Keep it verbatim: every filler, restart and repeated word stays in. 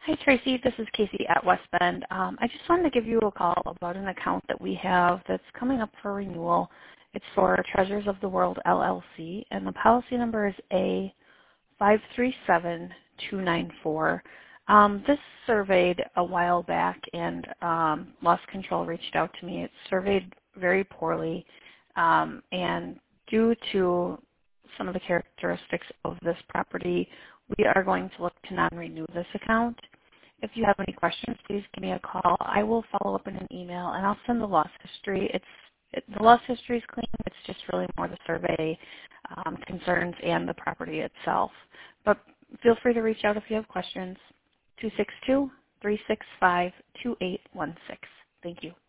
Hi, Tracy. This is Casey at West Bend. Um, I just wanted to give you a call about an account that we have that's coming up for renewal. It's for Treasures of the World, L L C, and the policy number is A five three seven two nine four. Um, this surveyed a while back, and um, Loss Control reached out to me. It surveyed very poorly, um, and due to some of the characteristics of this property, we are going to look to non-renew this account. If you have any questions, please give me a call. I will follow up in an email, and I'll send the loss history. It's it, the loss history is clean. It's just really more the survey um, concerns and the property itself. But feel free to reach out if you have questions. two six two, three six five, two eight one six. Thank you.